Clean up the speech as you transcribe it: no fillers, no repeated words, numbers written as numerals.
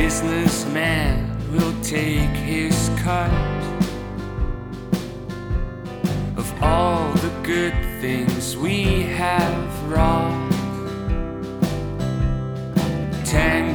businessman will take his cut of all the good things we have wrought. 10